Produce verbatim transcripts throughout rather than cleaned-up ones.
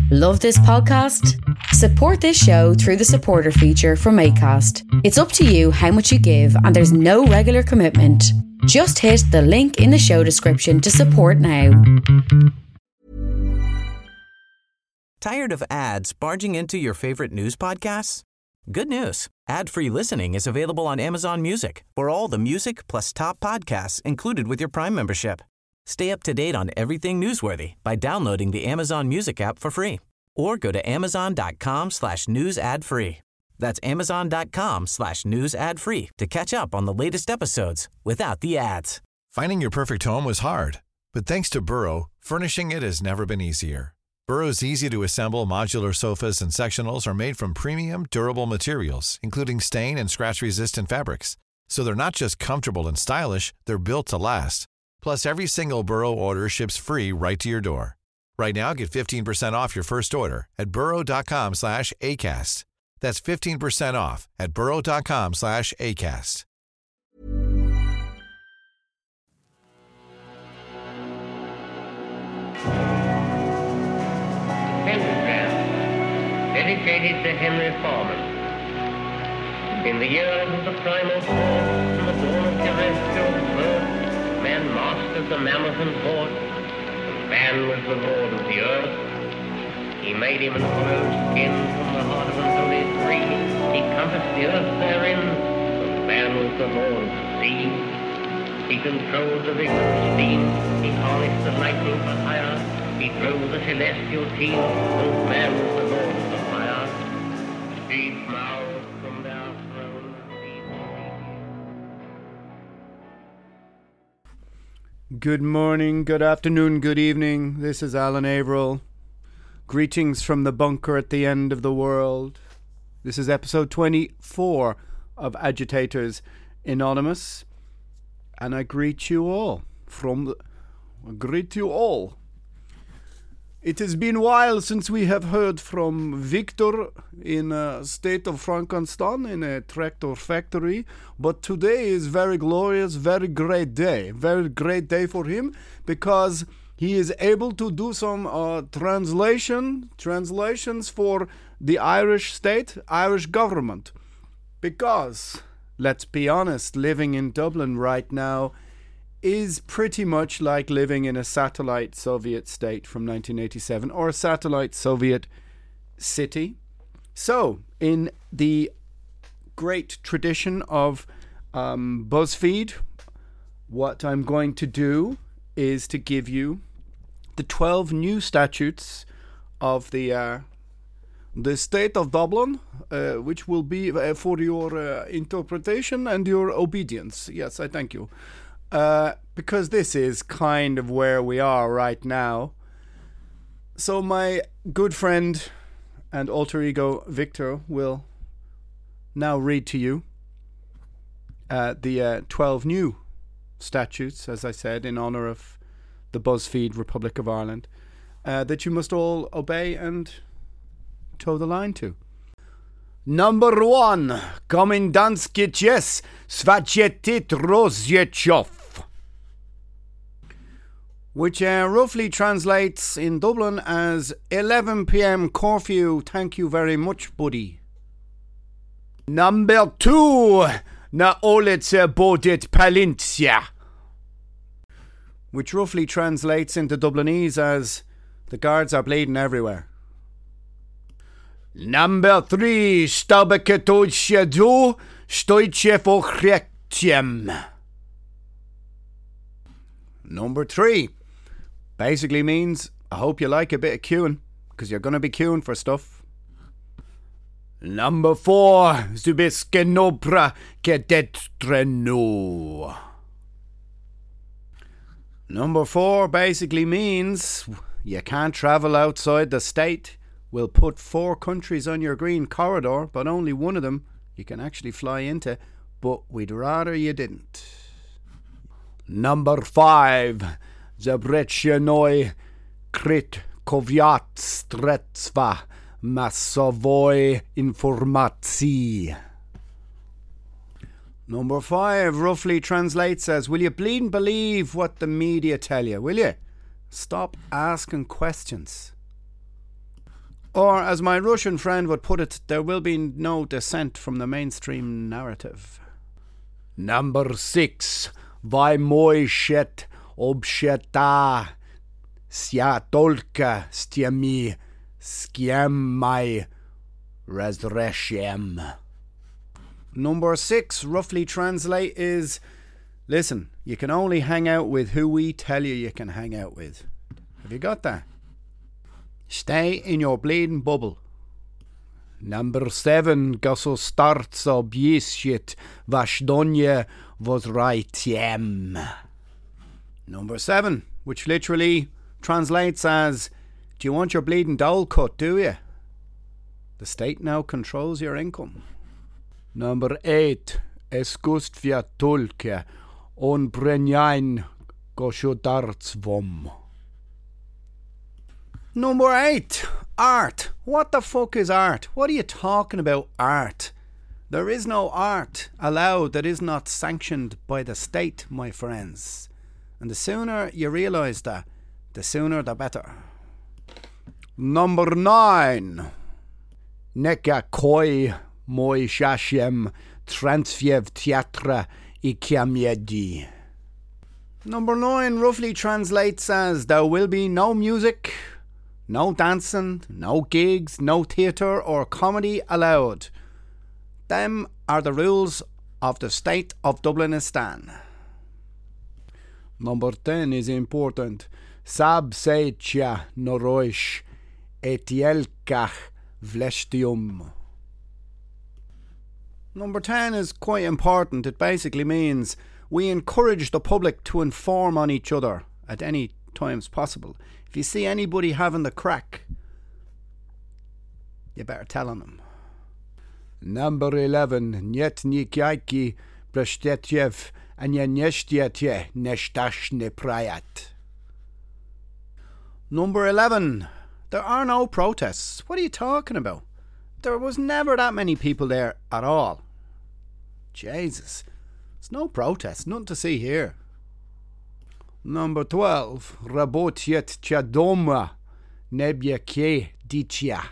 Love this podcast? Support this show through the supporter feature from Acast. It's up to you how much you give and there's no regular commitment. Just hit the link in the show description to support now. Tired of ads barging into your favorite news podcasts? Good news. Ad-free listening is available on Amazon Music for all the music plus top podcasts included with your Prime membership. Stay up to date on everything newsworthy by downloading the Amazon Music app for free or go to amazon.com slash news ad free. That's amazon.com slash news ad free to catch up on the latest episodes without the ads. Finding your perfect home was hard, but thanks to Burrow, furnishing it has never been easier. Burrow's easy-to-assemble modular sofas and sectionals are made from premium, durable materials, including stain and scratch-resistant fabrics. So they're not just comfortable and stylish, they're built to last. Plus, every single Burrow order ships free right to your door. Right now, get fifteen percent off your first order at burrow.com slash ACAST. That's fifteen percent off at burrow.com slash ACAST. Pentagram, dedicated to Henry Foreman. In the years of the primal force and the dawn of terrestrial birth, man mastered the mammoth and horde, and man was the lord of the earth. He made him an hollow skin from the heart of an holy tree. He compassed the earth therein, and man was the lord of the sea. He controlled the vigor of steam, he harnessed the lightning for hire. He drove the celestial team, and man was the lord of the fire. Deep mouths from their thrones. Good morning, good afternoon, good evening. This is Alan Averill. Greetings from the bunker at the end of the world. This is episode twenty-four of Agitators Anonymous. And I greet you all from the... I greet you all. It has been a while since we have heard from Victor in a state of Frankenstein in a tractor factory, but today is very glorious, very great day, very great day for him because he is able to do some uh, translation, translations for the Irish state, Irish government. Because, let's be honest, living in Dublin right now is pretty much like living in a satellite Soviet state from nineteen eighty-seven or a satellite Soviet city. So, in the great tradition of um, BuzzFeed, what I'm going to do is to give you the twelve new statutes of the uh, the state of Dublin, uh, which will be uh, for your uh, interpretation and your obedience. Yes, I thank you. Uh, because this is kind of where we are right now. So my good friend and alter ego Victor will now read to you uh, the uh, twelve new statutes, as I said, in honour of the BuzzFeed Republic of Ireland, uh, that you must all obey and toe the line to. Number one, Komendantskie czas Svachietit Rozjechov, which uh, roughly translates in Dublin as eleven p.m. curfew. Thank you very much, buddy. Number two, Na ulice Bodit Palincia, which roughly translates into Dublinese as the guards are bleeding everywhere. Number three, Stabaketoichedu Stoichefochretium. Number three basically means I hope you like a bit of queuing, because you're going to be queuing for stuff. Number four, Zubiskenobra Kedetrenu. Number four basically means you can't travel outside the state. We'll put four countries on your green corridor, but only one of them you can actually fly into, but we'd rather you didn't. Number five, Zabrechenoi Krit Koviat Stretsva Masovoi Informacji. Number five roughly translates as, will you bleed and believe what the media tell you, will you? Stop asking questions. Or, as my Russian friend would put it, there will be no dissent from the mainstream narrative. Number six. Vai moi shet obsheta sia tolka stiami skiamai razreshem. Number six, roughly translate, is, listen, you can only hang out with who we tell you you can hang out with. Have you got that? Stay in your bleeding bubble. Number seven, gaso starts objieshit vashdonye vozraitiem. Number seven, which literally translates as, do you want your bleeding dole cut, do you? The state now controls your income. Number eight, eskust via tulke on brenjain goshodartsvom. Number eight, art. What the fuck is art? What are you talking about, art? There is no art allowed that is not sanctioned by the state, my friends. And the sooner you realise that, the sooner the better. Number nine, neka koi moi shashem transfiev teatra I kiamiedi. Number nine roughly translates as, there will be no music, no dancing, no gigs, no theatre or comedy allowed. Them are the rules of the state of Dublinistan. Number ten is important. Sab seitja noroish etielkach vlestium. Number ten is quite important. It basically means we encourage the public to inform on each other at any times possible. If you see anybody having the crack, you better tell on them. Number eleven. Niet nikyaiki prestetjev anya neshtetje neshtashne prayat. Number eleven. There are no protests. What are you talking about? There was never that many people there at all. Jesus. There's no protests. Nothing to see here. Number twelve. Rabotiet chadoma nebyake ditia.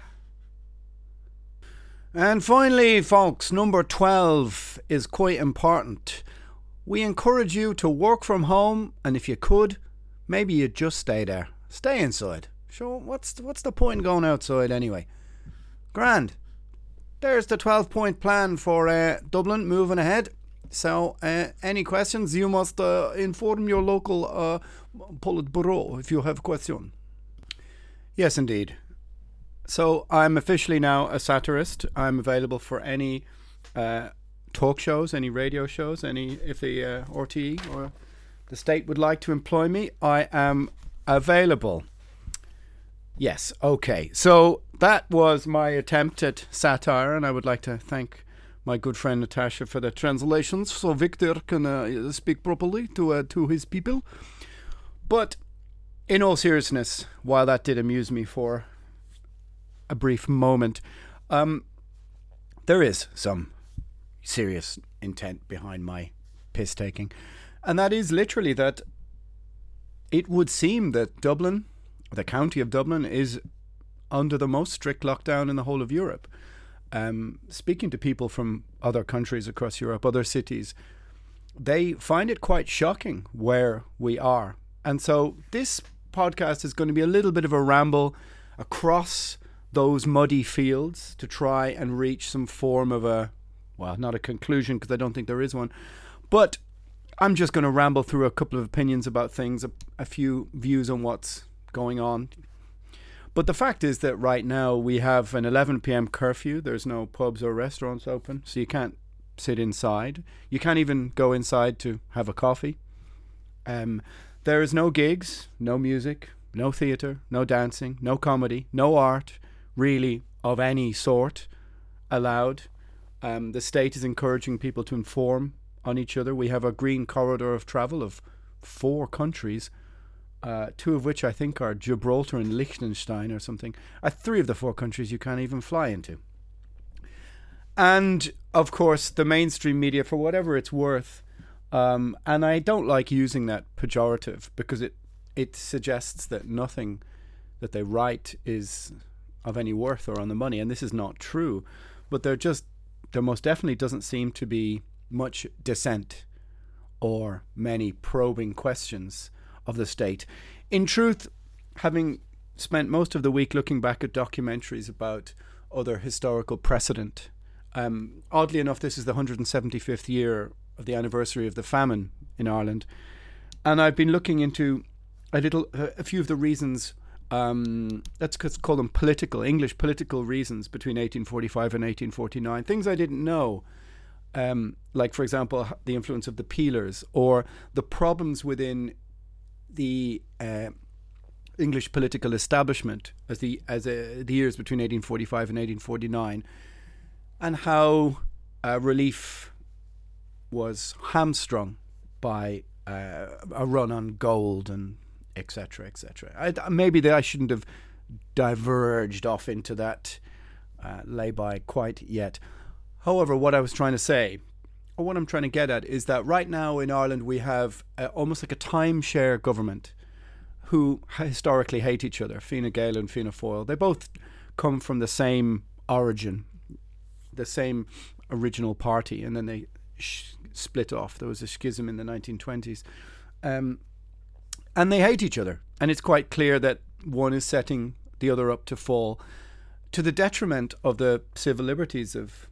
And finally, folks, number twelve is quite important. We encourage you to work from home, and if you could, maybe you'd just stay there. Stay inside. Sure, what's the, what's the point in going outside anyway? Grand. There's the twelve-point plan for uh, Dublin moving ahead. So, uh, any questions, you must uh, inform your local uh, Politburo if you have a question. Yes, indeed. So, I'm officially now a satirist. I'm available for any uh, talk shows, any radio shows, any if the uh, R T E or the state would like to employ me, I am available. Yes, okay. So, that was my attempt at satire, and I would like to thank my good friend Natasha for the translations, so Victor can uh, speak properly to uh, to his people. But in all seriousness, while that did amuse me for a brief moment, um, there is some serious intent behind my piss taking, and that is literally that it would seem that Dublin, the county of Dublin, is under the most strict lockdown in the whole of Europe. Um, speaking to people from other countries across Europe, other cities, they find it quite shocking where we are. And so this podcast is going to be a little bit of a ramble across those muddy fields to try and reach some form of a, well, not a conclusion because I don't think there is one, but I'm just going to ramble through a couple of opinions about things, a, a few views on what's going on. But the fact is that right now we have an eleven p.m. curfew. There's no pubs or restaurants open, so you can't sit inside. You can't even go inside to have a coffee. Um, there is no gigs, no music, no theatre, no dancing, no comedy, no art, really, of any sort allowed. Um, the state is encouraging people to inform on each other. We have a green corridor of travel of four countries. Uh, two of which I think are Gibraltar and Liechtenstein or something. Uh, three of the four countries you can't even fly into. And, of course, the mainstream media, for whatever it's worth, um, and I don't like using that pejorative because it, it suggests that nothing that they write is of any worth or on the money, and this is not true. But there just there most definitely doesn't seem to be much dissent or many probing questions of the state. In truth, having spent most of the week looking back at documentaries about other historical precedent, um, oddly enough, this is the one hundred seventy-fifth year of the anniversary of the famine in Ireland, and I've been looking into a little, a few of the reasons. Um, let's call them political, English political reasons between eighteen forty-five and eighteen forty-nine. Things I didn't know, um, like, for example, the influence of the Peelers or the problems within the uh, English political establishment as the as a, the years between eighteen forty-five and eighteen forty-nine, and how uh, relief was hamstrung by uh, a run on gold and et cetera, et cetera. Maybe that I shouldn't have diverged off into that uh, lay-by quite yet. However, what I was trying to say, or what I'm trying to get at, is that right now in Ireland we have uh, almost like a timeshare government who historically hate each other. Fine Gael and Fianna Fáil. They both come from the same origin, the same original party, and then they sh- split off. There was a schism in the nineteen twenties. Um, And they hate each other. And it's quite clear that one is setting the other up to fall to the detriment of the civil liberties of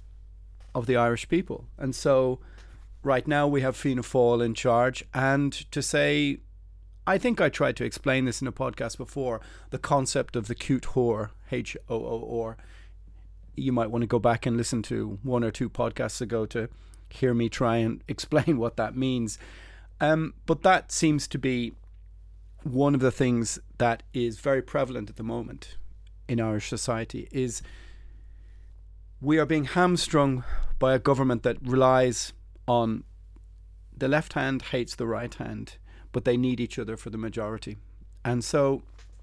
of the Irish people. And so right now we have Fianna Fáil in charge. And to say, I think I tried to explain this in a podcast before, the concept of the cute whore, H O O R. You might want to go back and listen to one or two podcasts ago to hear me try and explain what that means. Um, but that seems to be one of the things that is very prevalent at the moment in Irish society, is we are being hamstrung by a government that relies on the left hand hates the right hand, but they need each other for the majority. And so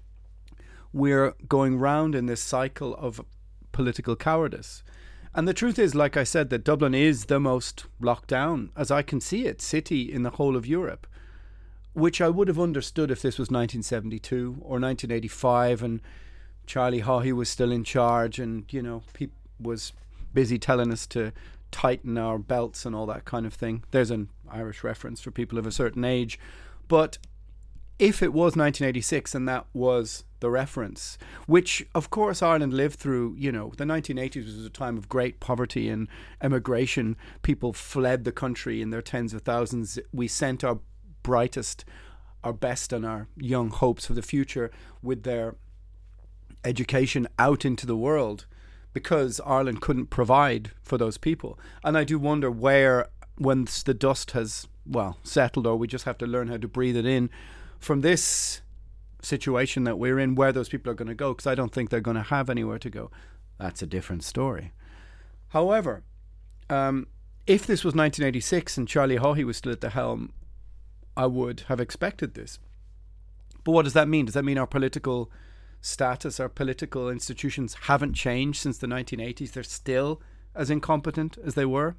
we're going round in this cycle of political cowardice. And the truth is, like I said, that Dublin is the most locked down, as I can see it, city in the whole of Europe, which I would have understood if this was nineteen seventy-two or nineteen eighty-five and Charlie Haughey was still in charge and, you know, pe- was busy telling us to tighten our belts and all that kind of thing. There's an Irish reference for people of a certain age. But if it was nineteen eighty-six and that was the reference, which of course Ireland lived through, you know, the nineteen eighties was a time of great poverty and emigration. People fled the country in their tens of thousands. We sent our brightest, our best and our young hopes for the future with their education out into the world because Ireland couldn't provide for those people. And I do wonder where, once the dust has, well, settled, or we just have to learn how to breathe it in from this situation that we're in, where those people are going to go, because I don't think they're going to have anywhere to go. That's a different story. However, um, if this was nineteen eighty-six and Charlie Haughey was still at the helm, I would have expected this. But what does that mean? Does that mean our political status, our political institutions haven't changed since the nineteen eighties? They're still as incompetent as they were?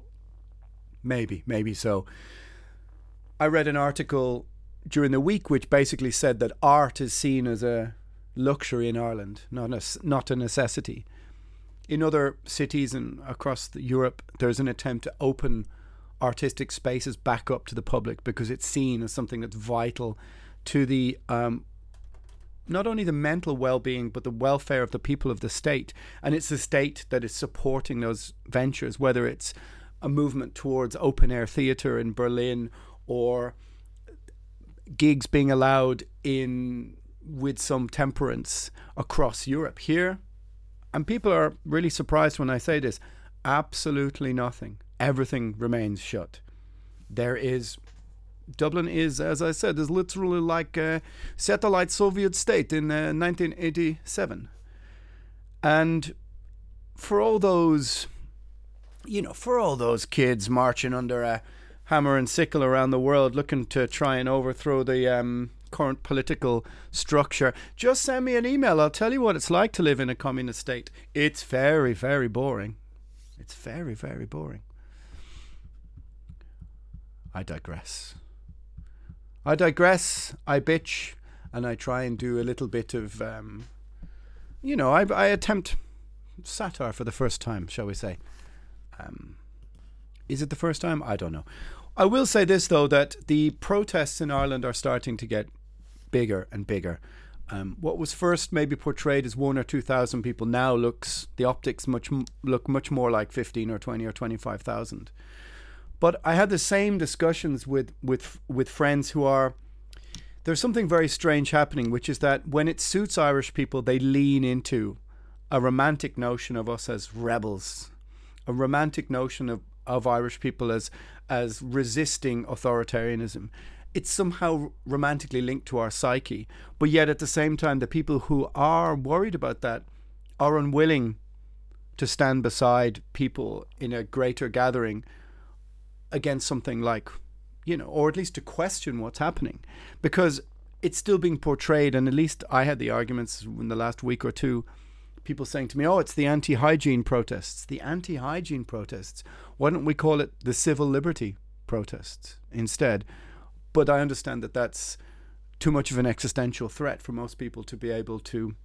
Maybe, maybe so. I read an article during the week which basically said that art is seen as a luxury in Ireland, not a, not a necessity. In other cities and across the Europe, there's an attempt to open artistic spaces back up to the public because it's seen as something that's vital to the um, not only the mental well-being but the welfare of the people of the state. And it's the state that is supporting those ventures, whether it's a movement towards open-air theatre in Berlin or gigs being allowed in with some temperance across Europe. Here, and people are really surprised when I say this, absolutely nothing. Everything remains shut. There is, Dublin is, as I said, is literally like a satellite Soviet state in uh, nineteen eighty-seven. And for all those, you know, for all those kids marching under a hammer and sickle around the world looking to try and overthrow the um, current political structure, just send me an email. I'll tell you what it's like to live in a communist state. It's very, very boring. It's very, very boring. I digress. I digress, I bitch, and I try and do a little bit of um, you know, I, I attempt satire for the first time, shall we say. Um, is it the first time? I don't know. I will say this, though, that the protests in Ireland are starting to get bigger and bigger. Um, what was first maybe portrayed as one or two thousand people now looks, the optics much look much more like fifteen or twenty or twenty-five thousand. But I had the same discussions with, with, with friends who are, there's something very strange happening, which is that when it suits Irish people, they lean into a romantic notion of us as rebels, a romantic notion of, of Irish people as as resisting authoritarianism. It's somehow romantically linked to our psyche. But yet at the same time, the people who are worried about that are unwilling to stand beside people in a greater gathering against something like, you know, or at least to question what's happening, because it's still being portrayed. And at least I had the arguments in the last week or two, people saying to me, oh, it's the anti-hygiene protests, the anti-hygiene protests. Why don't we call it the civil liberty protests instead? But I understand that that's too much of an existential threat for most people to be able to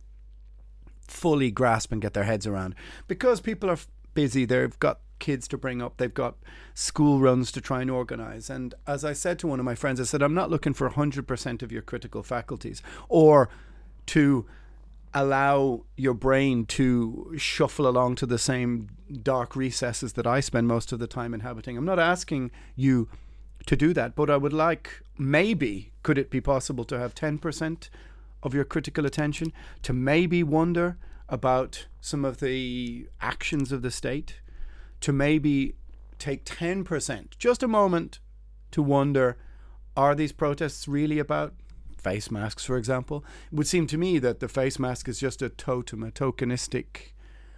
fully grasp and get their heads around, because people are busy. They've got kids to bring up. They've got school runs to try and organise. And as I said to one of my friends, I said, I'm not looking for one hundred percent of your critical faculties or to allow your brain to shuffle along to the same dark recesses that I spend most of the time inhabiting. I'm not asking you to do that, but I would like, maybe, could it be possible to have ten percent of your critical attention to maybe wonder about some of the actions of the state, to maybe take ten percent, just a moment, to wonder, are these protests really about face masks, for example? It would seem to me that the face mask is just a totem, a tokenistic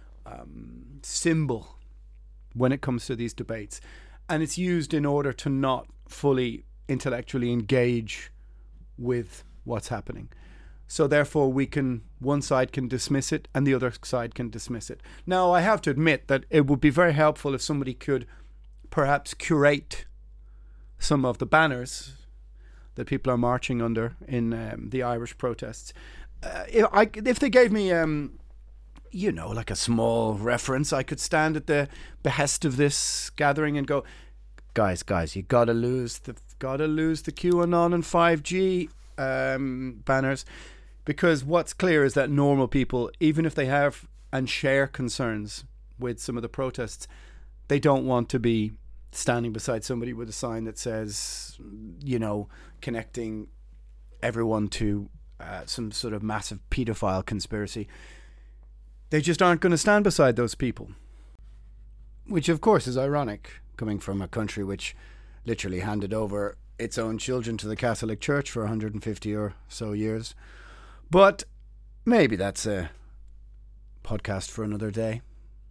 um, symbol when it comes to these debates. And it's used in order to not fully intellectually engage with what's happening. So therefore we can, one side can dismiss it and the other side can dismiss it. Now, I have to admit that it would be very helpful if somebody could perhaps curate some of the banners that people are marching under in um, the Irish protests. Uh, if, I, if they gave me, um, you know, like a small reference, I could stand at the behest of this gathering and go, guys, guys, you gotta lose the gotta lose the QAnon and five G um, banners, because what's clear is that normal people, even if they have and share concerns with some of the protests, they don't want to be standing beside somebody with a sign that says, you know, connecting everyone to uh, some sort of massive paedophile conspiracy. They just aren't going to stand beside those people. Which, of course, is ironic, coming from a country which literally handed over its own children to the Catholic Church for one hundred fifty or so years. But maybe that's a podcast for another day.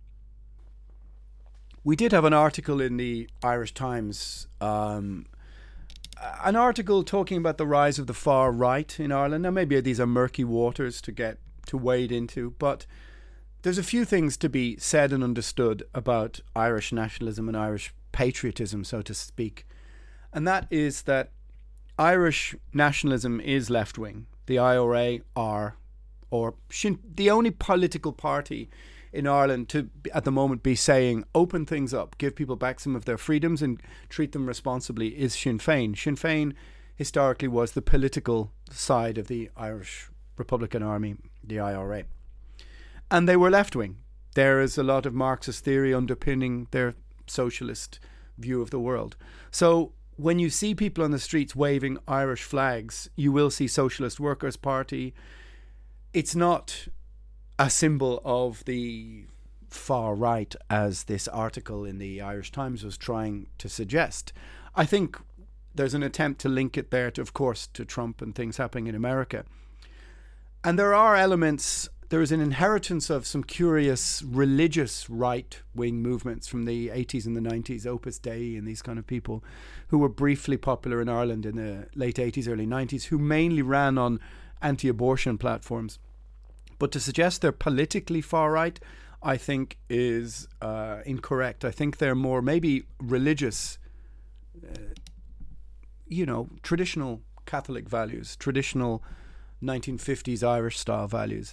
We did have an article in the Irish Times, um, an article talking about the rise of the far right in Ireland. Now, maybe these are murky waters to get to wade into, but there's a few things to be said and understood about Irish nationalism and Irish patriotism, so to speak. And that is that Irish nationalism is left-wing. The I R A are, or Sinn, the only political party in Ireland to, at the moment, be saying, open things up, give people back some of their freedoms and treat them responsibly, is Sinn Féin. Sinn Féin historically was the political side of the Irish Republican Army, the I R A. And they were left-wing. There is a lot of Marxist theory underpinning their socialist view of the world. So when you see people on the streets waving Irish flags, you will see Socialist Workers' Party. It's not a symbol of the far right, as this article in the Irish Times was trying to suggest. I think there's an attempt to link it there, to, of course, to Trump and things happening in America. And there are elements, there is an inheritance of some curious religious right-wing movements from the eighties and the nineties, Opus Dei and these kind of people who were briefly popular in Ireland in the late eighties, early nineties, who mainly ran on anti-abortion platforms. But to suggest they're politically far right, I think is uh, incorrect. I think they're more maybe religious, uh, you know, traditional Catholic values, traditional nineteen fifties Irish style values.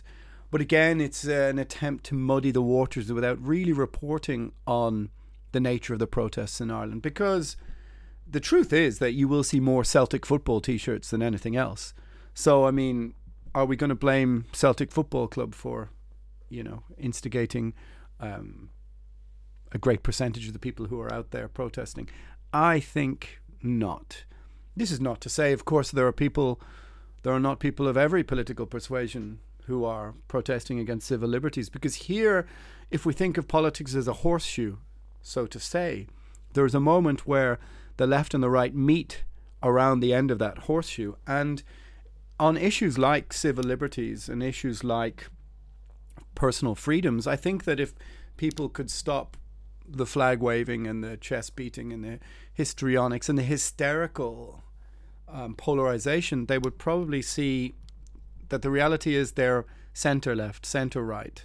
But again, it's uh, an attempt to muddy the waters without really reporting on the nature of the protests in Ireland, because the truth is that you will see more Celtic football t-shirts than anything else. So, I mean, are we going to blame Celtic Football Club for, you know, instigating um, a great percentage of the people who are out there protesting? I think not. This is not to say, of course, there are people, there are not people of every political persuasion who are protesting against civil liberties, because here, if we think of politics as a horseshoe, so to say, there's a moment where the left and the right meet around the end of that horseshoe, and on issues like civil liberties and issues like personal freedoms, I think that if people could stop the flag waving and the chest beating and the histrionics and the hysterical um, polarization, they would probably see that the reality is they're centre left, centre right,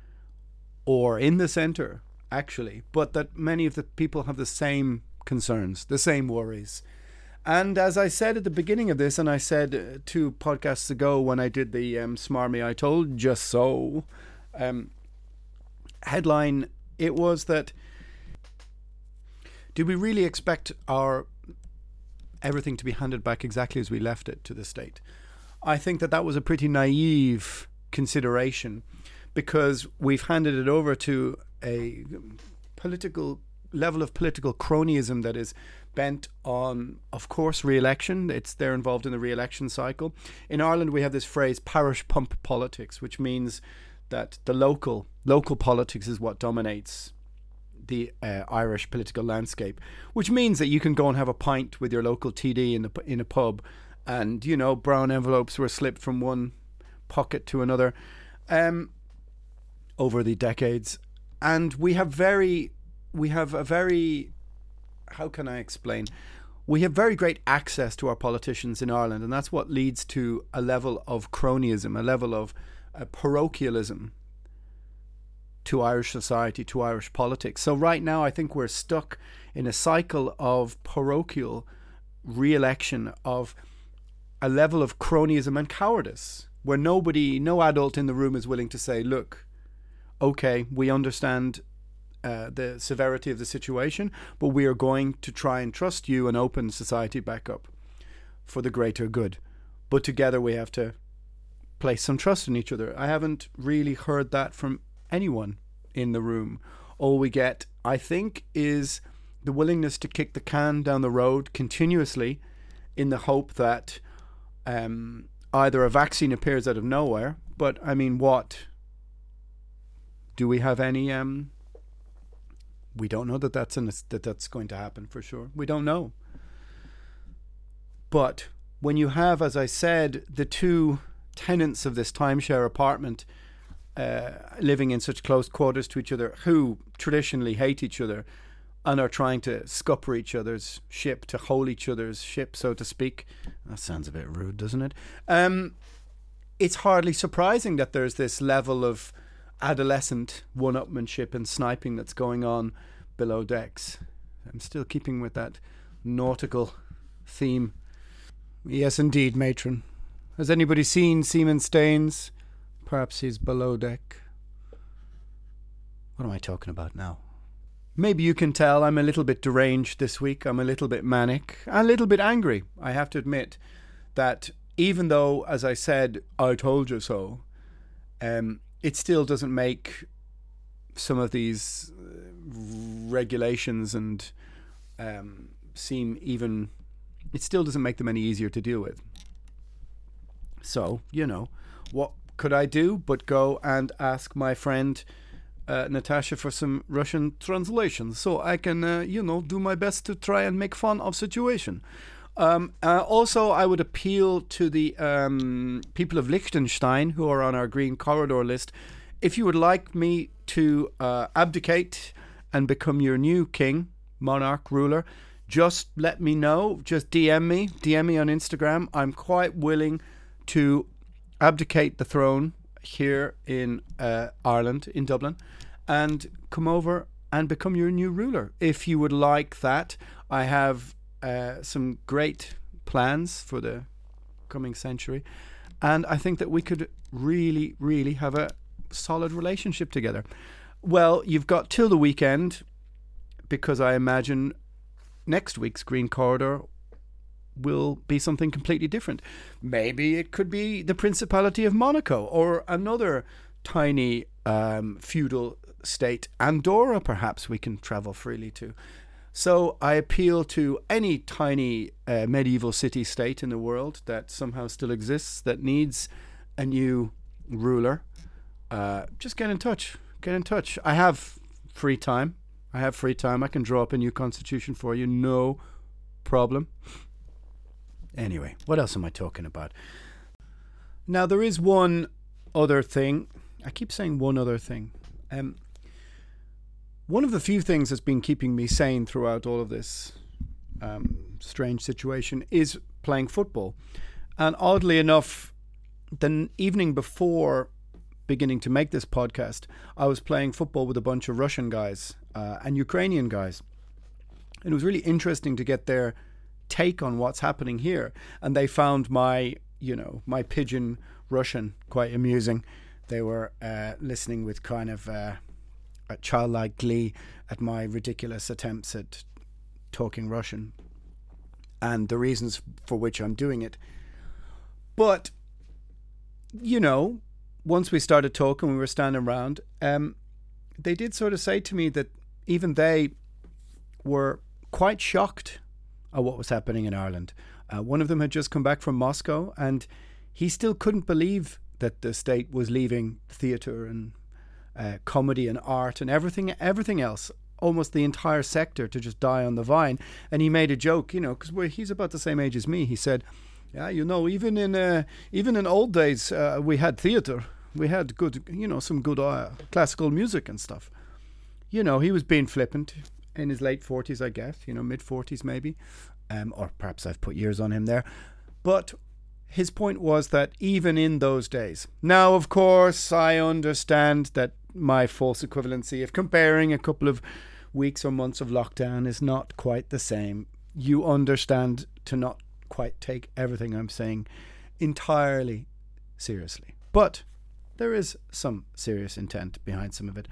or in the centre, actually, but that many of the people have the same concerns, the same worries. And as I said at the beginning of this, and I said uh, two podcasts ago when I did the um, Smarmy I Told Just So um, headline, it was that, do we really expect our everything to be handed back exactly as we left it to the state? I think that that was a pretty naive consideration, because we've handed it over to a political level of political cronyism that is bent on, of course, re-election. It's they're involved in the re-election cycle. In Ireland, we have this phrase parish pump politics, which means that the local local politics is what dominates the uh, Irish political landscape, which means that you can go and have a pint with your local T D in the in a pub, and, you know, brown envelopes were slipped from one pocket to another um, over the decades. And we have very, we have a very, how can I explain? We have very great access to our politicians in Ireland, and that's what leads to a level of cronyism, a level of uh, parochialism to Irish society, to Irish politics. So right now, I think we're stuck in a cycle of parochial re-election, of a level of cronyism and cowardice, where nobody, no adult in the room is willing to say, look, okay, we understand uh, the severity of the situation, but we are going to try and trust you and open society back up for the greater good. But together we have to place some trust in each other. I haven't really heard that from anyone in the room. All we get, I think, is the willingness to kick the can down the road continuously in the hope that um, either a vaccine appears out of nowhere, but I mean, what? Do we have any... Um, we don't know that that's, an, that that's going to happen for sure. We don't know. But when you have, as I said, the two tenants of this timeshare apartment uh, living in such close quarters to each other, who traditionally hate each other and are trying to scupper each other's ship, to hold each other's ship, so to speak. That sounds a bit rude, doesn't it? Um, it's hardly surprising that there's this level of adolescent one-upmanship and sniping that's going on below decks. I'm still keeping with that nautical theme. Yes, indeed, matron. Has anybody seen Seaman Staines? Perhaps he's below deck. What am I talking about now? Maybe you can tell I'm a little bit deranged this week. I'm a little bit manic, a little bit angry. I have to admit that even though, as I said, I told you so, um, it still doesn't make some of these regulations and um, seem even... It still doesn't make them any easier to deal with. So, you know, what could I do but go and ask my friend uh, Natasha for some Russian translations, so I can, uh, you know, do my best to try and make fun of situation. Um, uh, also, I would appeal to the um, people of Liechtenstein who are on our Green Corridor list. If you would like me to uh, abdicate and become your new king, monarch, ruler, just let me know. Just D M me. D M me on Instagram. I'm quite willing to abdicate the throne here in uh, Ireland, in Dublin, and come over and become your new ruler. If you would like that, I have uh, some great plans for the coming century, and I think that we could really, really have a solid relationship together. Well, you've got till the weekend, because I imagine next week's Green Corridor will be something completely different. Maybe it could be the Principality of Monaco or another tiny um, feudal state, Andorra perhaps we can travel freely to. So I appeal to any tiny uh, medieval city-state in the world that somehow still exists, that needs a new ruler. Uh, just get in touch. Get in touch. I have free time. I have free time. I can draw up a new constitution for you. No problem. Anyway, what else am I talking about? Now, there is one other thing. I keep saying one other thing. Um, one of the few things that's been keeping me sane throughout all of this um, strange situation is playing football. And oddly enough, the evening before beginning to make this podcast, I was playing football with a bunch of Russian guys uh, and Ukrainian guys. And it was really interesting to get their take on what's happening here. And they found my, you know, my pidgin Russian quite amusing. They were uh, listening with kind of uh, a childlike glee at my ridiculous attempts at talking Russian and the reasons for which I'm doing it. But, you know, once we started talking, we were standing around, um, they did sort of say to me that even they were quite shocked at what was happening in Ireland. Uh, one of them had just come back from Moscow, and he still couldn't believe that the state was leaving theatre and uh, comedy and art and everything, everything else, almost the entire sector, to just die on the vine. And he made a joke, you know, because he's about the same age as me. He said, "Yeah, you know, even in uh, even in old days, uh, we had theatre. We had good, you know, some good uh, classical music and stuff." You know, he was being flippant in his late forties, I guess, you know, mid forties maybe, um, or perhaps I've put years on him there. But his point was that even in those days, now, of course, I understand that my false equivalency of comparing a couple of weeks or months of lockdown is not quite the same. You understand to not quite take everything I'm saying entirely seriously. But there is some serious intent behind some of it.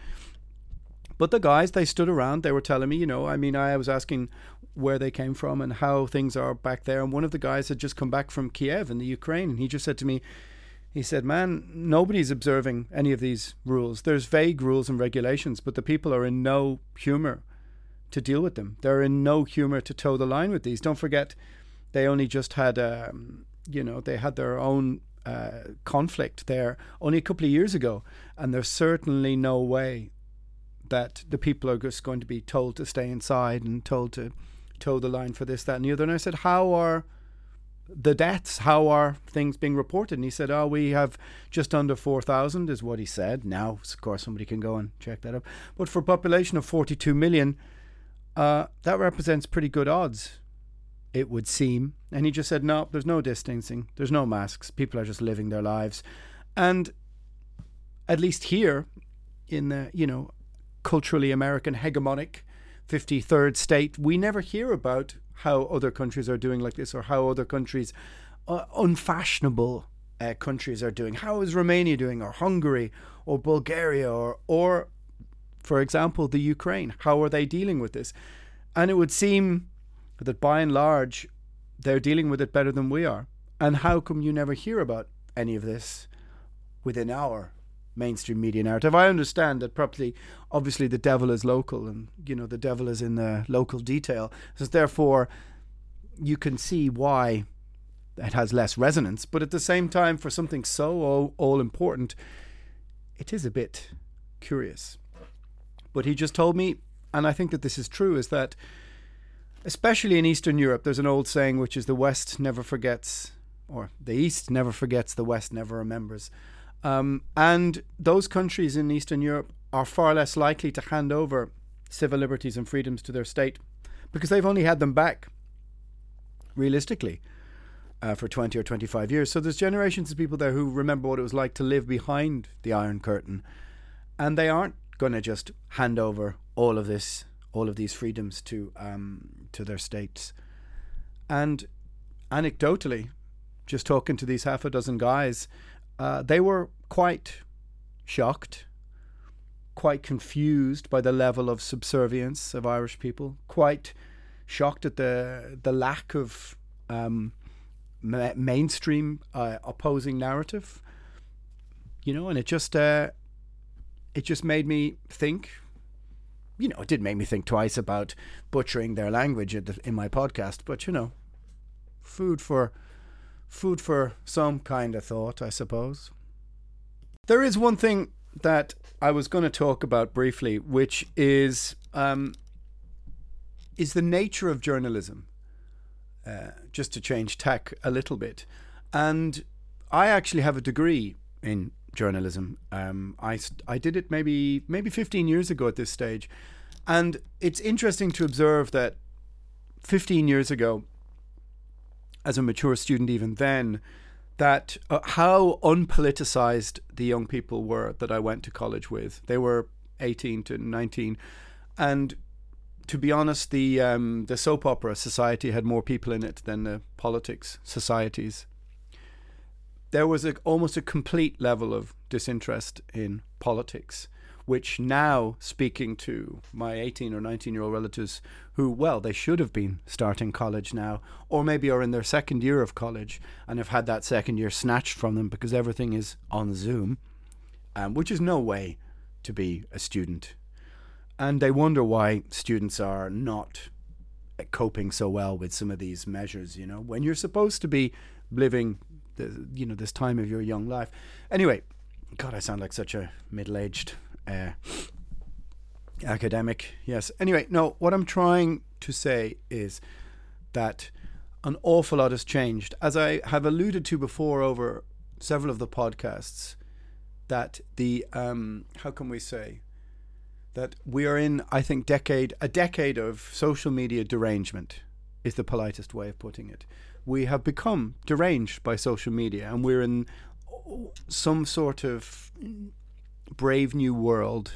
But the guys, they stood around, they were telling me, you know, I mean, I was asking where they came from and how things are back there. And one of the guys had just come back from Kiev in the Ukraine. And he just said to me, he said, "Man, nobody's observing any of these rules. There's vague rules and regulations, but the people are in no humour to deal with them. They're in no humour to toe the line with these. Don't forget, they only just had, um, you know, they had their own uh, conflict there only a couple of years ago. And there's certainly no way that the people are just going to be told to stay inside and told to toe the line for this, that and the other." And I said, "How are the deaths? How are things being reported?" And he said, "Oh, we have just under four thousand is what he said." Now, of course, somebody can go and check that up. But for a population of forty-two million, uh, that represents pretty good odds, it would seem. And he just said, "No, there's no distancing. There's no masks. People are just living their lives." And at least here in the, you know, culturally American hegemonic fifty-third state, we never hear about how other countries are doing like this, or how other countries, uh, unfashionable uh, countries are doing. How is Romania doing, or Hungary, or Bulgaria, or, or, for example, the Ukraine? How are they dealing with this? And it would seem that by and large, they're dealing with it better than we are. And how come you never hear about any of this within our mainstream media narrative? I understand that probably, obviously, the devil is local, and, you know, the devil is in the local detail. So therefore, you can see why it has less resonance. But at the same time, for something so all, all important, it is a bit curious. But he just told me, and I think that this is true, is that especially in Eastern Europe, there's an old saying, which is the West never forgets, or the East never forgets, the West never remembers. Um, and those countries in Eastern Europe are far less likely to hand over civil liberties and freedoms to their state, because they've only had them back, realistically, uh, for twenty or twenty-five years. So there's generations of people there who remember what it was like to live behind the Iron Curtain, and they aren't going to just hand over all of this, all of these freedoms to um, to their states. And anecdotally, just talking to these half a dozen guys, uh, they were quite shocked, quite confused by the level of subservience of Irish people, quite shocked at the the lack of um, ma- mainstream uh, opposing narrative. You know, and it just uh, it just made me think. You know, it did make me think twice about butchering their language at the, in my podcast, but you know, food for food for some kind of thought, I suppose. There is one thing that I was going to talk about briefly, which is um, is the nature of journalism. Uh, just to change tack a little bit, and I actually have a degree in journalism. Um, I I did it maybe maybe fifteen years ago at this stage, and it's interesting to observe that fifteen years ago, as a mature student even then, that uh, how unpoliticized the young people were that I went to college with. They were eighteen to nineteen, and to be honest, the um, the soap opera society had more people in it than the politics societies. There was a, almost a complete level of disinterest in politics, which now, speaking to my eighteen or nineteen year old relatives who, well, they should have been starting college now, or maybe are in their second year of college and have had that second year snatched from them because everything is on Zoom, um, which is no way to be a student. And they wonder why students are not coping so well with some of these measures, you know, when you're supposed to be living the, you know, this time of your young life. Anyway, God, I sound like such a middle-aged uh, academic. Yes. Anyway, no, what I'm trying to say is that an awful lot has changed. As I have alluded to before over several of the podcasts, that the, um, how can we say, that we are in, I think, decade a decade of social media derangement is the politest way of putting it. We have become deranged by social media, and we're in some sort of brave new world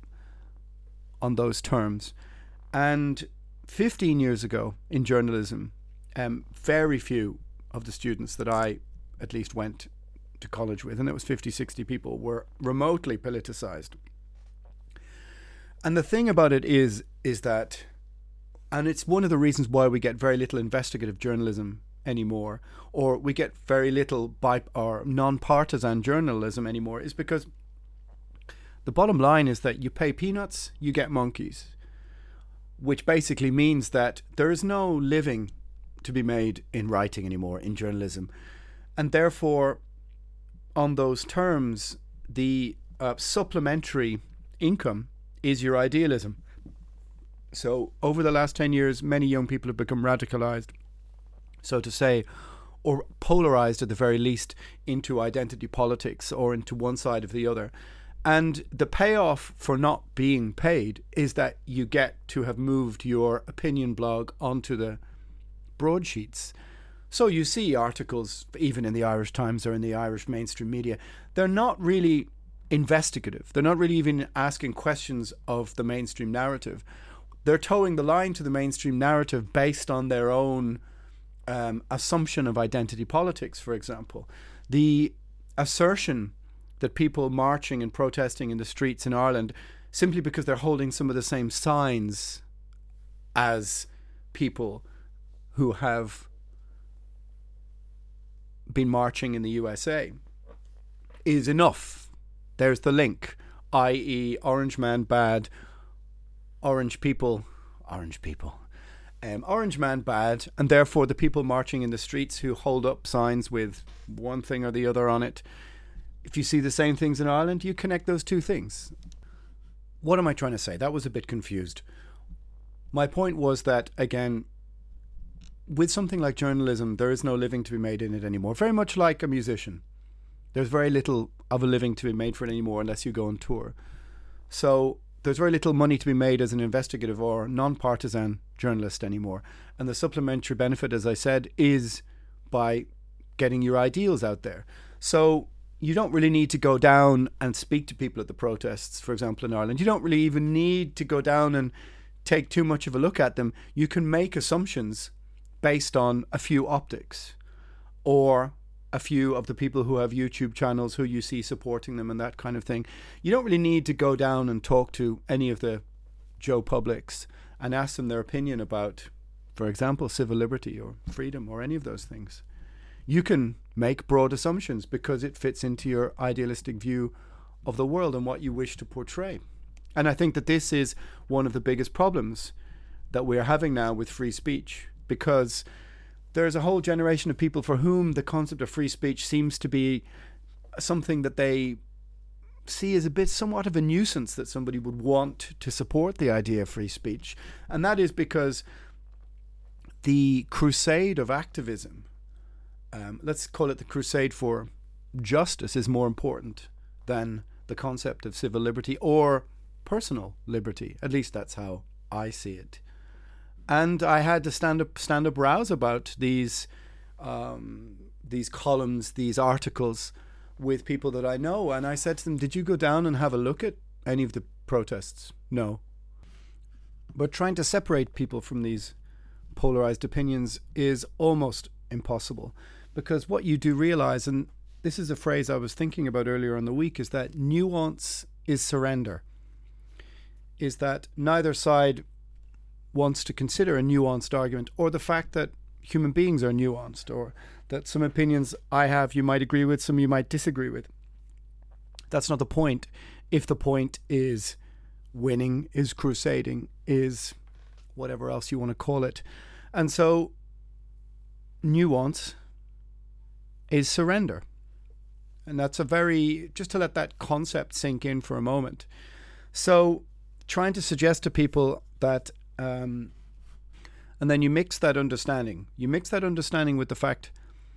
on those terms. And fifteen years ago in journalism, um, very few of the students that I at least went to college with, and it was fifty, sixty people, were remotely politicized. And the thing about it is, is that, and it's one of the reasons why we get very little investigative journalism anymore, or we get very little bi- or non-partisan journalism anymore, is because the bottom line is that you pay peanuts, you get monkeys, which basically means that there is no living to be made in writing anymore, in journalism. And therefore, on those terms, the uh, supplementary income is your idealism. So over the last ten years, many young people have become radicalized, so to say, or polarized at the very least into identity politics or into one side or the other. And the payoff for not being paid is that you get to have moved your opinion blog onto the broadsheets. So you see articles, even in the Irish Times or in the Irish mainstream media, they're not really investigative. They're not really even asking questions of the mainstream narrative. They're towing the line to the mainstream narrative based on their own um, assumption of identity politics, for example. The assertion that people marching and protesting in the streets in Ireland simply because they're holding some of the same signs as people who have been marching in the U S A is enough. There's the link, that is Orange Man bad, Orange people, Orange people, um, Orange Man bad, and therefore the people marching in the streets who hold up signs with one thing or the other on it, if you see the same things in Ireland, you connect those two things. What am I trying to say? That was a bit confused. My point was that, again, with something like journalism, there is no living to be made in it anymore. Very much like a musician. There's very little of a living to be made for it anymore unless you go on tour. So there's very little money to be made as an investigative or non-partisan journalist anymore. And the supplementary benefit, as I said, is by getting your ideals out there. So you don't really need to go down and speak to people at the protests, for example, in Ireland. You don't really even need to go down and take too much of a look at them. You can make assumptions based on a few optics or a few of the people who have YouTube channels who you see supporting them and that kind of thing. You don't really need to go down and talk to any of the Joe Publics and ask them their opinion about, for example, civil liberty or freedom or any of those things. You can make broad assumptions because it fits into your idealistic view of the world and what you wish to portray. And I think that this is one of the biggest problems that we are having now with free speech, because there's a whole generation of people for whom the concept of free speech seems to be something that they see as a bit somewhat of a nuisance, that somebody would want to support the idea of free speech. And that is because the crusade of activism, um, let's call it the crusade for justice, is more important than the concept of civil liberty or personal liberty. At least that's how I see it. And I had to stand up, stand up rows about these, um, these columns, these articles, with people that I know. And I said to them, did you go down and have a look at any of the protests? No. But trying to separate people from these polarized opinions is almost impossible, because what you do realize, and this is a phrase I was thinking about earlier in the week, is that nuance is surrender. Is that neither side wants to consider a nuanced argument, or the fact that human beings are nuanced, or that some opinions I have you might agree with, some you might disagree with. That's not the point. If the point is winning, is crusading, is whatever else you want to call it. And so nuance is surrender. And that's a very, just to let that concept sink in for a moment. So trying to suggest to people that, um, and then you mix that understanding, you mix that understanding with the fact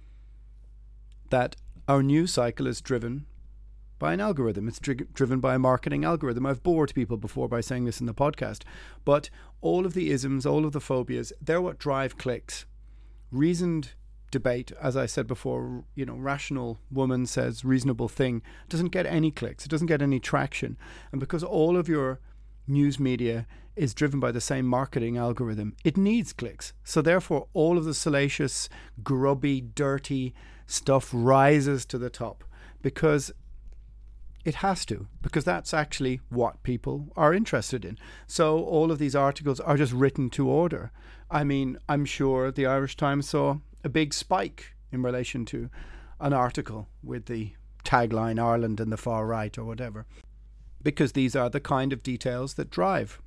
that our news cycle is driven by an algorithm. It's dri- driven by a marketing algorithm. I've bored people before by saying this in the podcast, but all of the isms, all of the phobias, they're what drive clicks. Reasoned debate, as I said before, you know, rational woman says reasonable thing, doesn't get any clicks. It doesn't get any traction. And because all of your news media is driven by the same marketing algorithm, it needs clicks. So therefore, all of the salacious, grubby, dirty stuff rises to the top because it has to, because that's actually what people are interested in. So all of these articles are just written to order. I mean, I'm sure the Irish Times saw a big spike in relation to an article with the tagline Ireland and the far right or whatever, because these are the kind of details that drive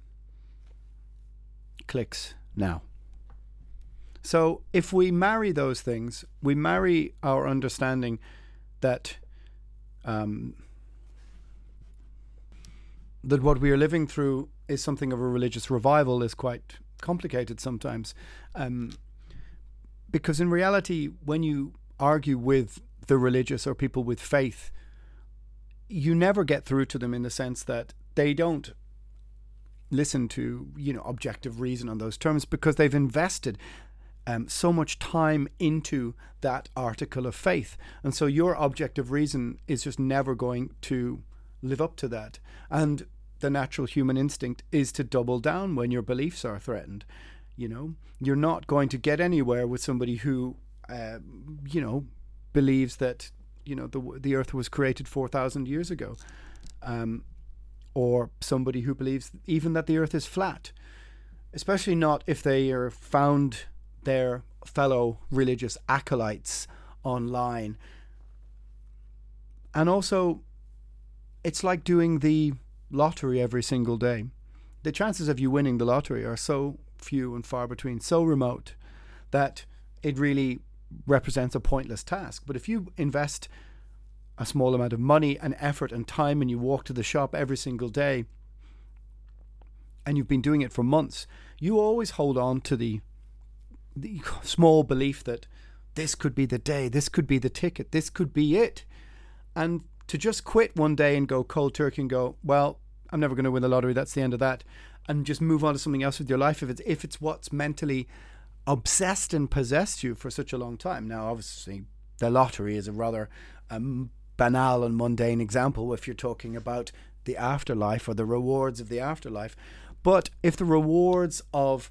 clicks now. So if we marry those things, we marry our understanding that um, that what we are living through is something of a religious revival is quite complicated sometimes. Um, because in reality, when you argue with the religious or people with faith, you never get through to them in the sense that they don't listen to, you know, objective reason on those terms, because they've invested um, so much time into that article of faith. And so your objective reason is just never going to live up to that. And the natural human instinct is to double down when your beliefs are threatened. You know, you're not going to get anywhere with somebody who, uh, you know, believes that, you know, the the earth was created four thousand years ago. Um, or somebody who believes even that the earth is flat. Especially not if they are found their fellow religious acolytes online. And also, it's like doing the lottery every single day. The chances of you winning the lottery are so few and far between, so remote, that it really represents a pointless task. But if you invest a small amount of money and effort and time, and you walk to the shop every single day, and you've been doing it for months, you always hold on to the the small belief that this could be the day, this could be the ticket, this could be it. And to just quit one day and go cold turkey and go, well, I'm never going to win the lottery, that's the end of that, and just move on to something else with your life, if it's if it's what's mentally obsessed and possessed you for such a long time. Now, obviously, the lottery is a rather um, banal and mundane example if you're talking about the afterlife or the rewards of the afterlife. But if the rewards of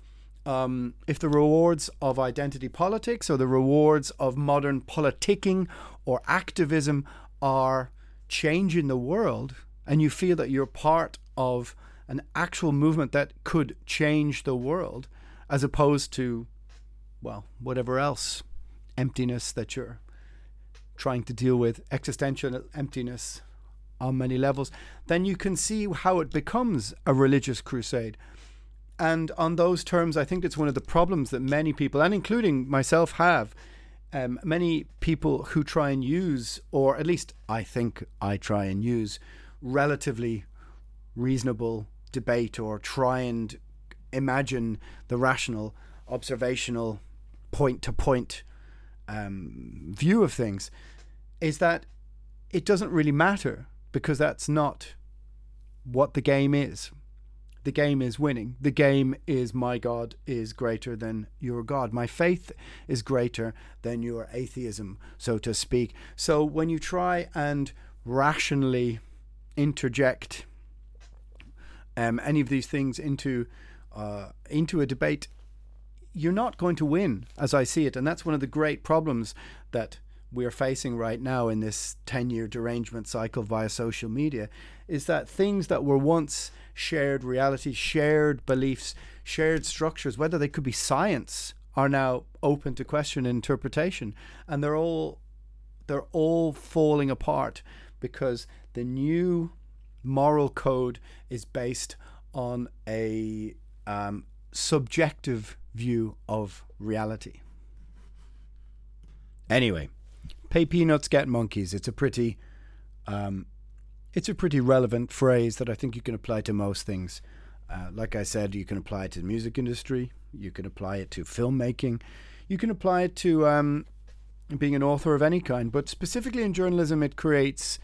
um, if the rewards of identity politics or the rewards of modern politicking or activism are changing the world, and you feel that you're part of an actual movement that could change the world, as opposed to, well, whatever else emptiness that you're trying to deal with, existential emptiness on many levels, then you can see how it becomes a religious crusade. And on those terms, I think it's one of the problems that many people, and including myself, have. Um, many people who try and use, or at least I think I try and use, relatively reasonable debate, or try and imagine the rational, observational, point-to-point um, view of things, is that it doesn't really matter, because that's not what the game is. The game is winning. The game is my God is greater than your God. My faith is greater than your atheism, so to speak. So when you try and rationally interject um, any of these things into uh, into a debate, you're not going to win, as I see it. And that's one of the great problems that we're facing right now in this ten-year derangement cycle via social media, is that things that were once shared reality, shared beliefs, shared structures, whether they could be science, are now open to question and interpretation. And they're all they're all falling apart because the new moral code is based on a um, subjective view of reality. Anyway, pay peanuts, get monkeys. It's a pretty, um, it's a pretty relevant phrase that I think you can apply to most things. Uh, like I said, you can apply it to the music industry. You can apply it to filmmaking. You can apply it to um, being an author of any kind. But specifically in journalism, it creates,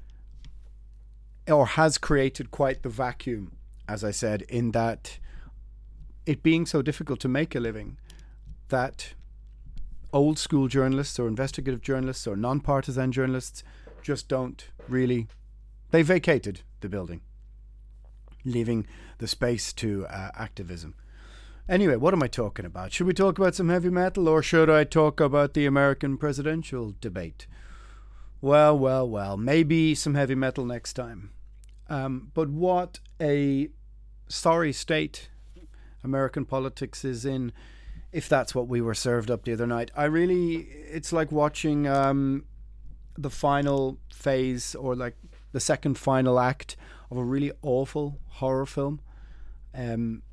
or has created, quite the vacuum, as I said, in that it being so difficult to make a living, that old school journalists or investigative journalists or non-partisan journalists just don't really, they vacated the building, leaving the space to uh, activism. Anyway, what am I talking about? Should we talk about some heavy metal, or should I talk about the American presidential debate? Well, well, well, maybe some heavy metal next time. Um, but what a sorry state American politics is in, if that's what we were served up the other night. I really, it's like watching um, the final phase, or like the second final act of a really awful horror film. Um,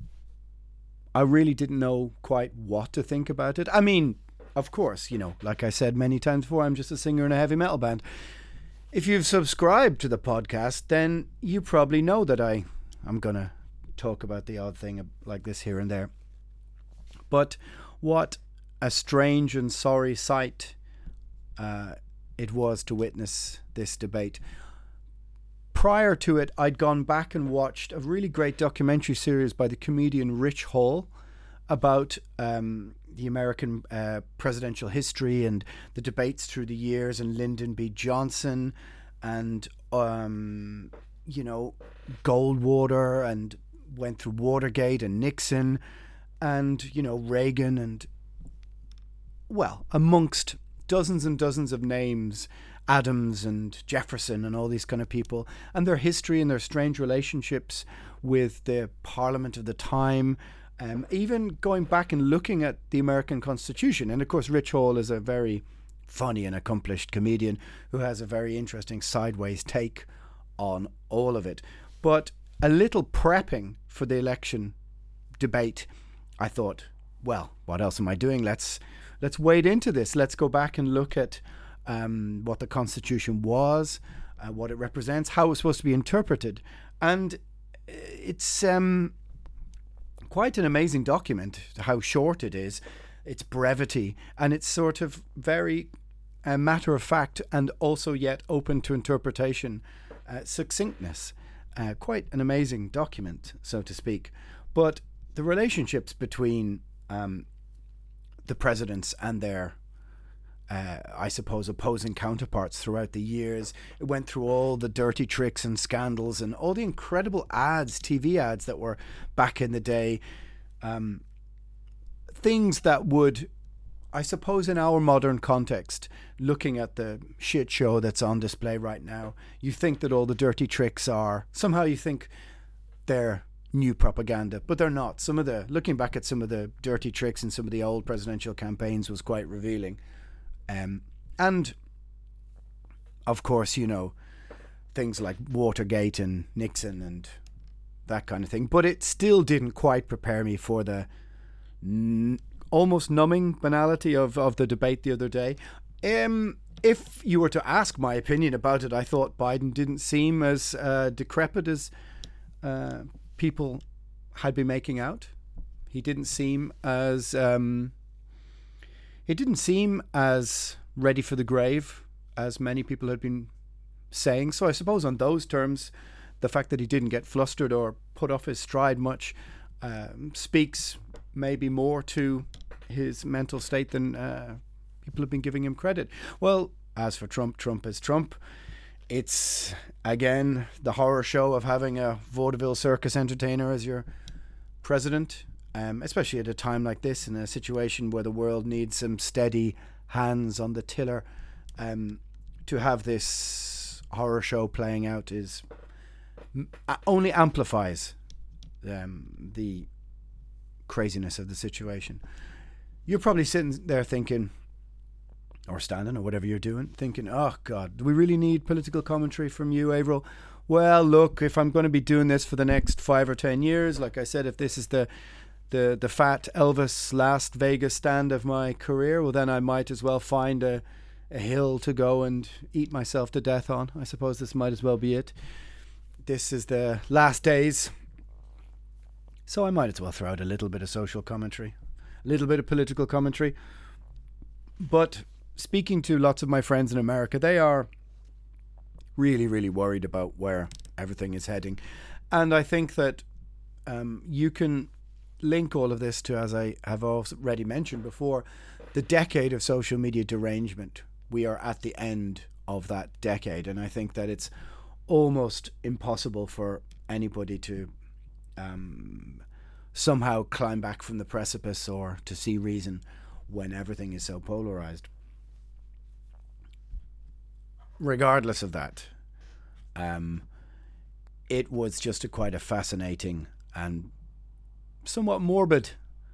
I really didn't know quite what to think about it. I mean, of course, you know, like I said many times before, I'm just a singer in a heavy metal band. If you've subscribed to the podcast, then you probably know that I, I'm going to talk about the odd thing like this here and there. But what a strange and sorry sight uh, it was to witness this debate. Prior to it, I'd gone back and watched a really great documentary series by the comedian Rich Hall about um, the American uh, presidential history and the debates through the years, and Lyndon B. Johnson and, um, you know, Goldwater, and went through Watergate and Nixon and, you know, Reagan, and, well, amongst dozens and dozens of names, Adams and Jefferson and all these kind of people, and their history and their strange relationships with the Parliament of the time, um, even going back and looking at the American Constitution. And of course, Rich Hall is a very funny and accomplished comedian who has a very interesting sideways take on all of it. But a little prepping for the election debate, I thought, well, what else am I doing? Let's let's wade into this. Let's go back and look at um, what the Constitution was, uh, what it represents, how it was supposed to be interpreted. And it's um, quite an amazing document, how short it is, its brevity, and it's sort of very uh, matter of fact, and also yet open to interpretation, uh, succinctness. Uh, quite an amazing document, so to speak. But the relationships between um, the presidents and their, uh, I suppose, opposing counterparts throughout the years, it went through all the dirty tricks and scandals and all the incredible ads, T V ads that were back in the day. Um, things that would, I suppose, in our modern context, looking at the shit show that's on display right now, you think that all the dirty tricks are, somehow you think they're new propaganda, but they're not. Some of the, looking back at some of the dirty tricks in some of the old presidential campaigns was quite revealing. Um, and, of course, you know, things like Watergate and Nixon and that kind of thing. But it still didn't quite prepare me for the n- almost numbing banality of, of the debate the other day. Um, if you were to ask my opinion about it, I thought Biden didn't seem as uh, decrepit as uh, people had been making out. He didn't seem as um, he didn't seem as ready for the grave as many people had been saying. So I suppose on those terms, the fact that he didn't get flustered or put off his stride much um, speaks maybe more to his mental state than uh, people have been giving him credit. Well, as for Trump, Trump is Trump. It's, again, the horror show of having a vaudeville circus entertainer as your president, um, especially at a time like this, in a situation where the world needs some steady hands on the tiller. Um, to have this horror show playing out is only amplifies um, the craziness of the situation. You're probably sitting there thinking, or standing, or whatever you're doing, thinking, oh God, do we really need political commentary from you, Avril? Well, look, if I'm going to be doing this for the next five or ten years, like I said, if this is the the the fat Elvis last Vegas stand of my career, well, then I might as well find a, a hill to go and eat myself to death on. I suppose this might as well be it. This is the last days, so I might as well throw out a little bit of social commentary, a little bit of political commentary. But speaking to lots of my friends in America, they are really, really worried about where everything is heading. And I think that um, you can link all of this to, as I have already mentioned before, the decade of social media derangement. We are at the end of that decade, and I think that it's almost impossible for anybody to um, somehow climb back from the precipice or to see reason when everything is so polarized. Regardless of that, um, it was just a quite a fascinating and somewhat morbid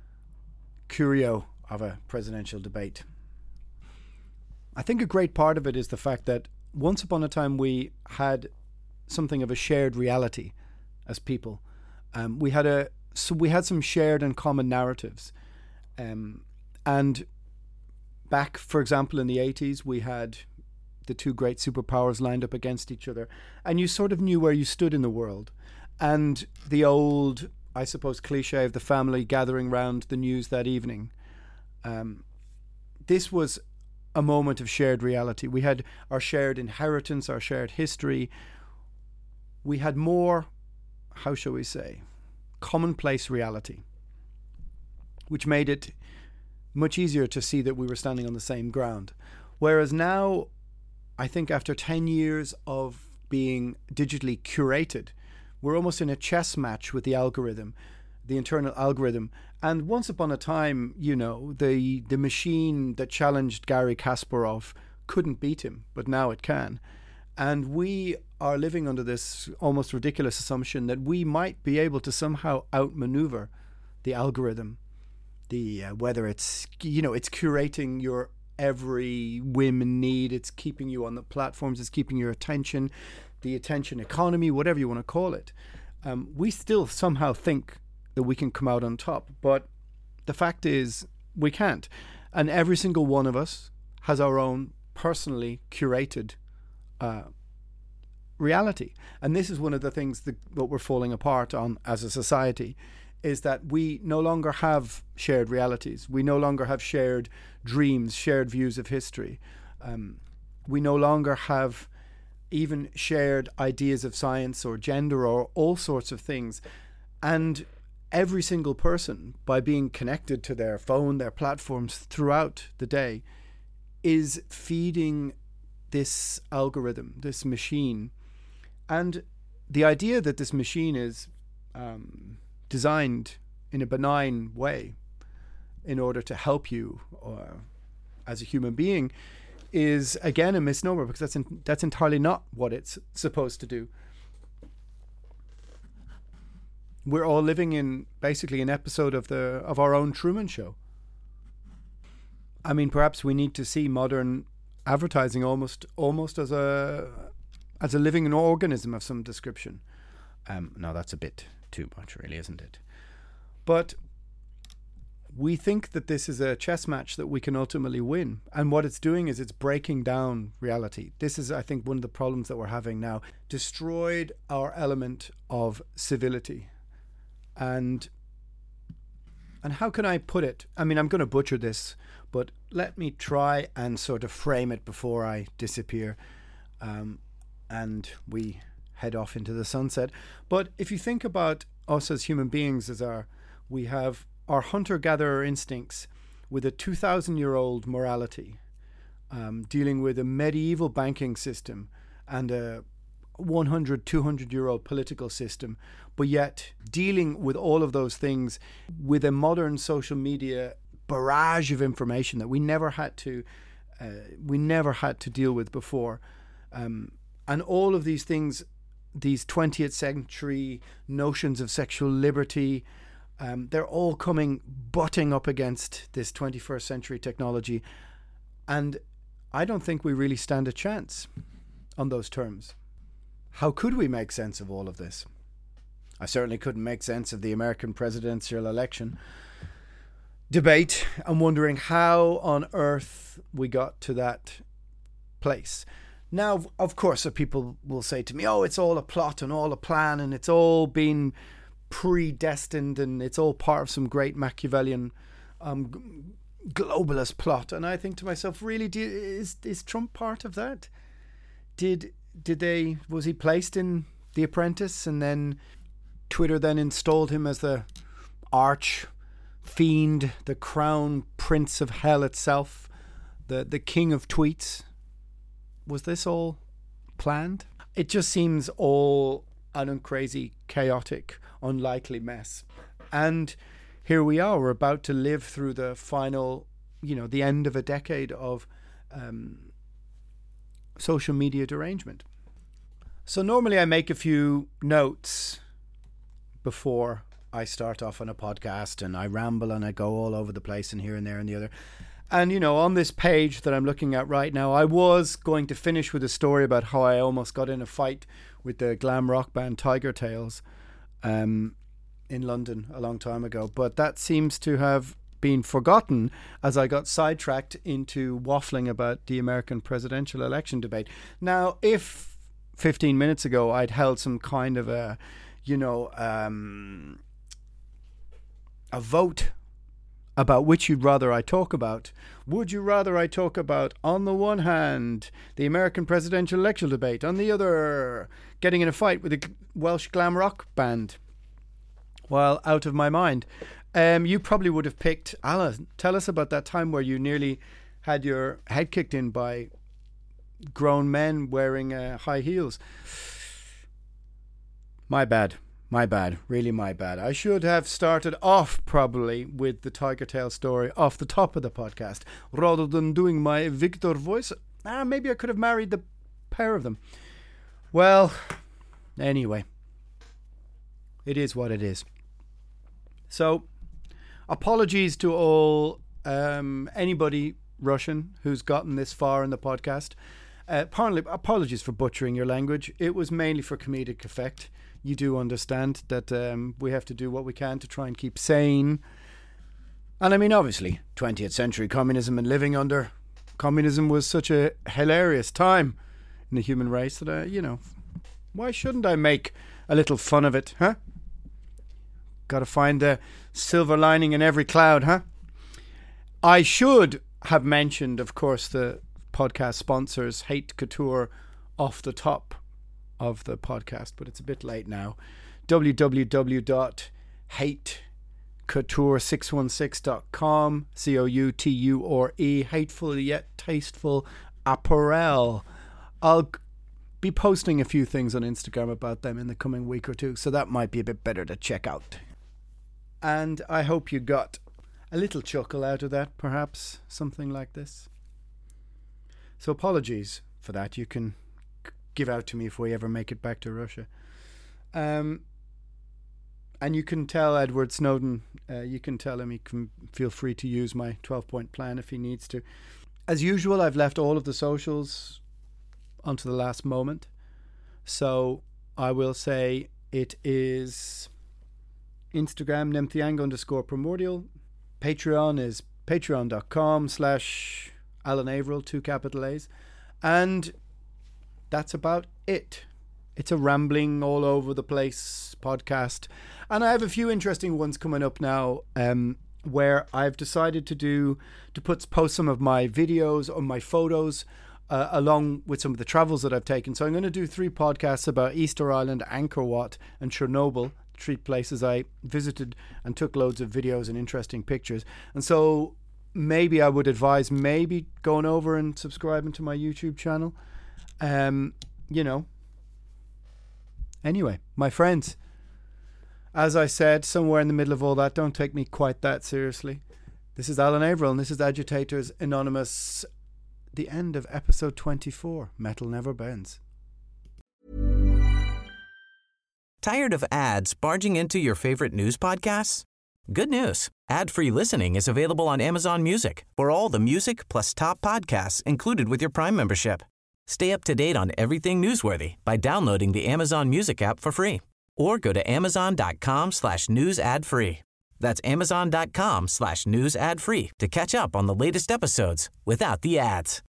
curio of a presidential debate. I think a great part of it is the fact that once upon a time we had something of a shared reality as people. Um, we had a so we had some shared and common narratives, um, and back, for example, in the eighties, we had the two great superpowers lined up against each other, and you sort of knew where you stood in the world. And the old, I suppose, cliche of the family gathering round the news that evening. Um, this was a moment of shared reality. We had our shared inheritance, our shared history. We had more, how shall we say, commonplace reality, which made it much easier to see that we were standing on the same ground. Whereas now, I think after ten years of being digitally curated, we're almost in a chess match with the algorithm, the internal algorithm. And once upon a time, you know, the the machine that challenged Garry Kasparov couldn't beat him, but now it can. And we are living under this almost ridiculous assumption that we might be able to somehow outmaneuver the algorithm. The uh, whether it's, you know, it's curating your every whim and need, it's keeping you on the platforms, it's keeping your attention, the attention economy, whatever you want to call it. Um, we still somehow think that we can come out on top, but the fact is we can't. And every single one of us has our own personally curated uh, reality. And this is one of the things that what we're falling apart on as a society, is that we no longer have shared realities. We no longer have shared dreams, shared views of history. Um, we no longer have even shared ideas of science or gender or all sorts of things. And every single person, by being connected to their phone, their platforms throughout the day, is feeding this algorithm, this machine. And the idea that this machine is um, designed in a benign way in order to help you uh, as a human being is, again, a misnomer, because that's in, that's entirely not what it's supposed to do. We're all living in basically an episode of the of our own Truman Show. I mean, perhaps we need to see modern advertising almost almost as a as a living organism of some description. Um, no, that's a bit too much, really, isn't it? But we think that this is a chess match that we can ultimately win. And what it's doing is it's breaking down reality. This is, I think, one of the problems that we're having now. Destroyed our element of civility. And and how can I put it? I mean, I'm going to butcher this, but let me try and sort of frame it before I disappear um, and we head off into the sunset. But if you think about us as human beings, as our we have our hunter-gatherer instincts with a two thousand year old morality, um, dealing with a medieval banking system and a one hundred, two hundred year old political system, but yet dealing with all of those things with a modern social media barrage of information that we never had to uh, we never had to deal with before. Um, and all of these things, these twentieth century notions of sexual liberty, um, they're all coming butting up against this twenty-first century technology. And I don't think we really stand a chance on those terms. How could we make sense of all of this? I certainly couldn't make sense of the American presidential election debate. I'm wondering how on earth we got to that place. Now, of course, people will say to me, oh, it's all a plot and all a plan and it's all been predestined and it's all part of some great Machiavellian um, globalist plot. And I think to myself, really, do, is, is Trump part of that? Did... Did they, was he placed in The Apprentice and then Twitter then installed him as the arch fiend, the crown prince of hell itself, the, the king of tweets? Was this all planned? It just seems all an crazy, chaotic, unlikely mess. And here we are, we're about to live through the final, you know, the end of a decade of um, social media derangement. So normally I make a few notes before I start off on a podcast and I ramble and I go all over the place and here and there and the other. And, you know, on this page that I'm looking at right now, I was going to finish with a story about how I almost got in a fight with the glam rock band Tiger Tails um, in London a long time ago. But that seems to have been forgotten as I got sidetracked into waffling about the American presidential election debate. Now, if fifteen minutes ago I'd held some kind of a, you know, um, a vote about which you'd rather I talk about, would you rather I talk about, on the one hand, the American presidential election debate, on the other, getting in a fight with a Welsh glam rock band? Well, out of my mind. Um, you probably would have picked, Alan, tell us about that time where you nearly had your head kicked in by grown men wearing uh, high heels. My bad. My bad. Really my bad. I should have started off probably with the Tiger Tail story off the top of the podcast rather than doing my Victor voice. Ah, maybe I could have married the pair of them. Well, anyway. It is what it is. So, apologies to all um, anybody Russian who's gotten this far in the podcast. Uh, apparently, apologies for butchering your language. It was mainly for comedic effect. You do understand that um, we have to do what we can to try and keep sane. And I mean, obviously, twentieth century communism and living under communism was such a hilarious time in the human race that, uh, you know, why shouldn't I make a little fun of it, huh? Got to find the silver lining in every cloud, huh? I should have mentioned, of course, the podcast sponsors, Hate Couture, off the top of the podcast, but it's a bit late now. w w w dot hate couture six one six dot com, C O U T U R E, hateful yet tasteful apparel. I'll be posting a few things on Instagram about them in the coming week or two, so that might be a bit better to check out. And I hope you got a little chuckle out of that, perhaps, something like this. So apologies for that. You can give out to me if we ever make it back to Russia. Um, and you can tell Edward Snowden, uh, you can tell him he can feel free to use my twelve-point plan if he needs to. As usual, I've left all of the socials onto the last moment. So I will say it is Instagram, Nemthiang underscore primordial. Patreon is patreon.com slash Alan Averill, two capital A's. And that's about it. It's a rambling all over the place podcast. And I have a few interesting ones coming up now um, where I've decided to do, to put post some of my videos or my photos uh, along with some of the travels that I've taken. So I'm going to do three podcasts about Easter Island, Angkor Wat and Chernobyl, three places I visited and took loads of videos and interesting pictures. And so maybe I would advise maybe going over and subscribing to my YouTube channel. Um, you know. Anyway, my friends, as I said, somewhere in the middle of all that, don't take me quite that seriously. This is Alan Averill and this is Agitators Anonymous. The end of episode twenty-four. Metal Never Bends. Tired of ads barging into your favorite news podcasts? Good news. Ad-free listening is available on Amazon Music for all the music plus top podcasts included with your Prime membership. Stay up to date on everything newsworthy by downloading the Amazon Music app for free or go to amazon.com slash news ad free. That's amazon.com slash news ad free to catch up on the latest episodes without the ads.